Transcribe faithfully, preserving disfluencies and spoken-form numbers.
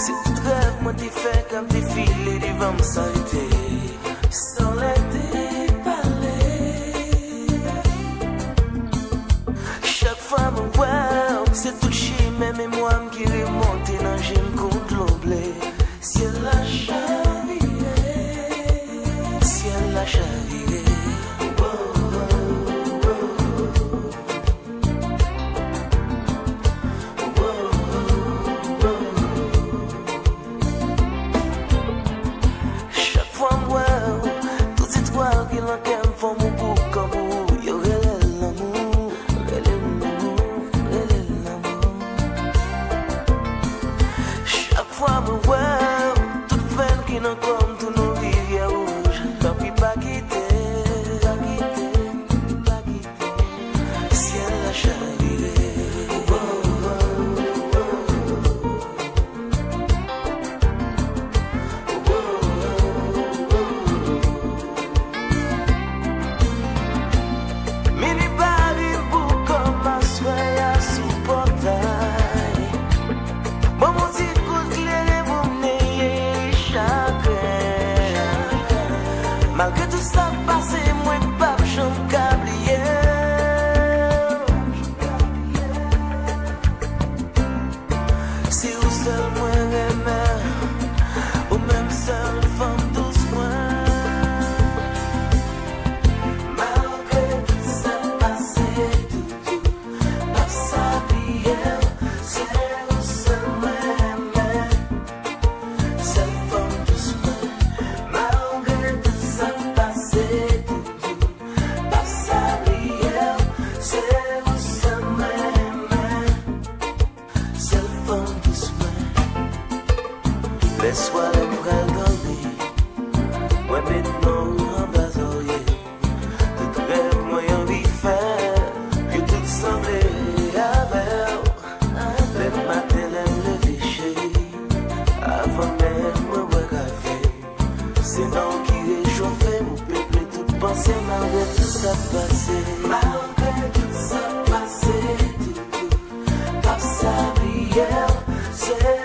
C'est tout rêve, moi t'es fait comme t'es filé devant me s'arrêter. Sans l'aider parler. Chaque fois me voir, c'est tout chie, même moi qui remonte dans le gym contre l'omblé. Si elle l'a chaviré, si elle l'a chaviré. Comme tous nos rivières rouges, tant pis pas quitter, pas quitter, pas quitter. Si elle l'a chaviré, oh, oh, oh, oh, oh, oh. Mini Paris pour comme ma soie sous portail. Bon, mon petit coup de clé, vous m'ayez chaque. Malgré tout ça passé, moi pas j'en câblier. Si vous seul moi aimez, ou même seul femme doucement. Malgré tout ça passé, tout, tout, pas s'habiller, c'est vous seul moi aimez, seul femme doucement. Malgré tout ça passé, tout, tout, pas s'habiller, c'est vous seul moi aimez, seul femme doucement. Les soirées pourraient dormir, moi maintenant en bas oreiller. Tout rêve, moi envie de faire, que tout semblait avec. Les matins, les lever chérie, avant même moi ouais café. C'est non qui réchauffait, mon peuple tout pensé, malgré tout ça passé. Malgré tout ça passé, tout, tout, pas s'habiller, c'est